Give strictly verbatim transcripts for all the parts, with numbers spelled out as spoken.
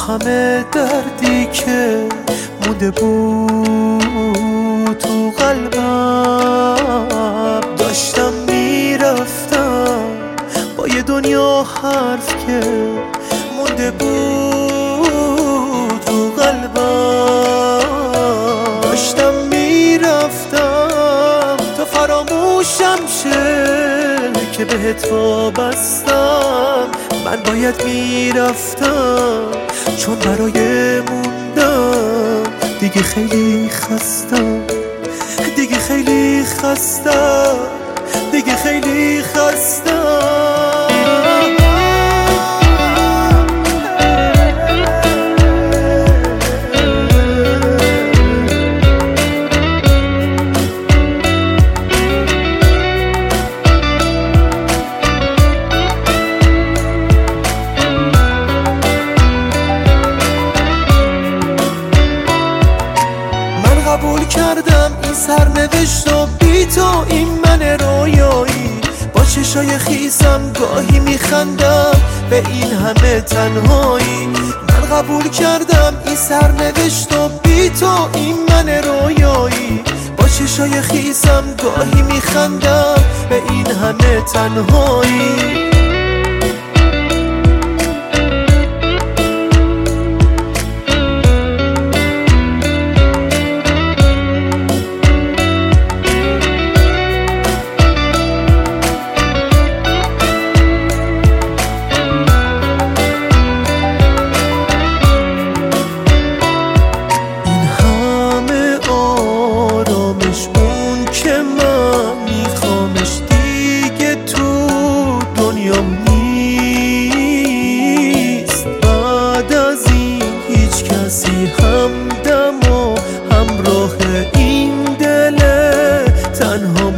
همه دردی که مونده بود تو قلبم، داشتم میرفتم با یه دنیا حرف که مونده بود تو قلبم، داشتم میرفتم تا فراموشم شه که بهت وابستم. من باید میرفتم چون برای موندم دیگه خیلی خستم، دیگه خیلی خستم، دیگه خیلی خستم. قبول کردم این سرنوشت و بی تو این من رویایی، با چشای خیسم گاهی میخندم به این همه تنهایی. من قبول کردم این سرنوشت و بی تو این من رویایی، با چشای خیسم گاهی میخندم به این همه تنهایی. همدم و همراه این دل تنها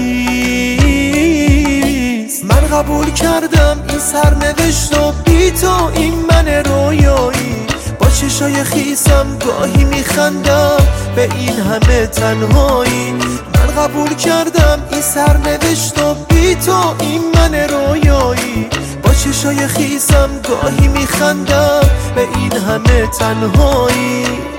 نیست. من قبول کردم این سرنوشت و بی تو این من رویایی، با چشای خیسم گاهی میخندم به این همه تنهایی. من قبول کردم این سرنوشت و بی تو این من رویایی، با چشای خیسم گاهی میخندم به این همه تنهایی.